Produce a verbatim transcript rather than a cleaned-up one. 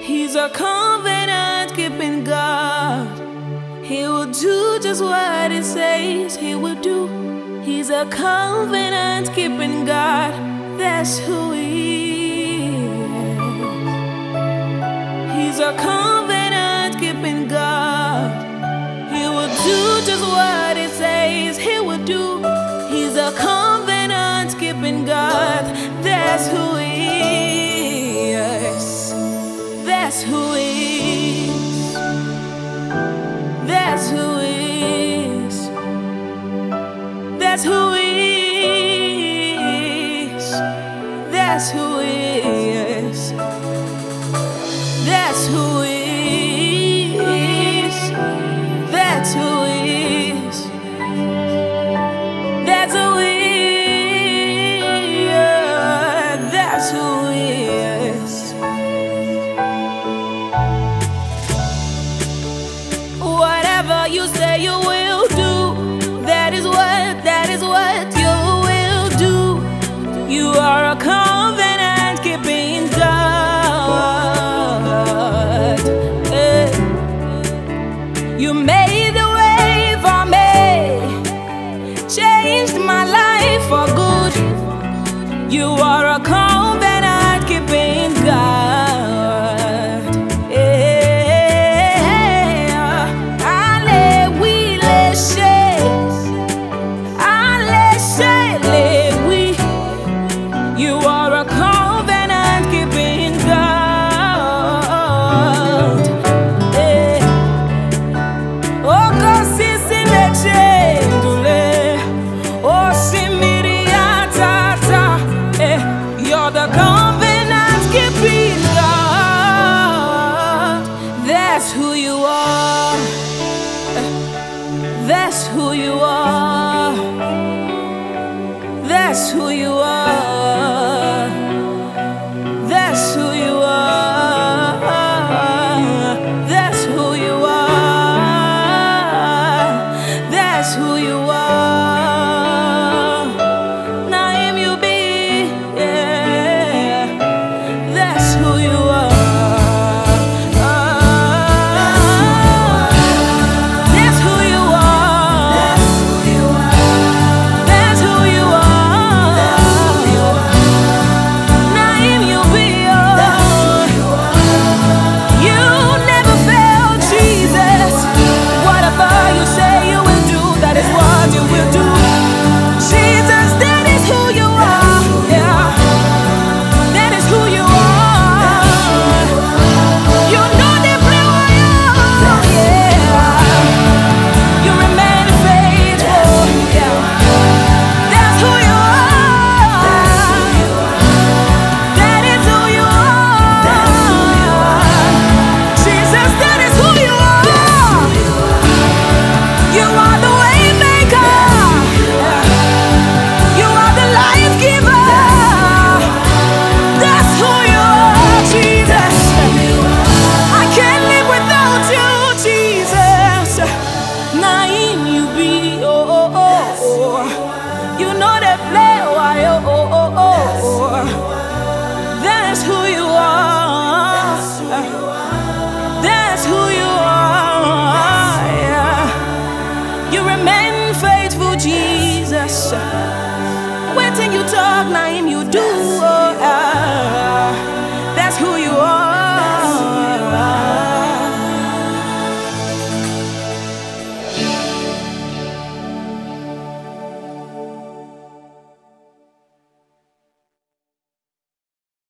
He's a covenant-keeping God. He will do just what He says He will do. He's a covenant-keeping God. That's who He is. He's a covenant-keeping God. He will do just what He says He will do. He's a covenant-keeping God. That's who He is. That's who He is. That's who He is. That's who He is. That's who He is. That's who He is. That's who He is. That's who He is. That's who He is. Whatever you say you will do, that is what, that is what you will do. You are a covenant-keeping God. Eh. You made a way for me, changed my life for good. You are a covenant-keeping God. You are a covenant-keeping God. Eh. Oh, così si leggendole. Oh, si miriatata. Eh. You're the covenant-keeping God. That's who you are. That's who you are. That's who you are. That's who you are. That's who you are. That's who you are. Naim you be, yeah. That's who you are. That's who you are. That's who you are. You know that play, why, oh, oh, oh, oh. That's who you are. That's who you are. Yeah. You remain faithful, Jesus. Waiting you talk, now him you do.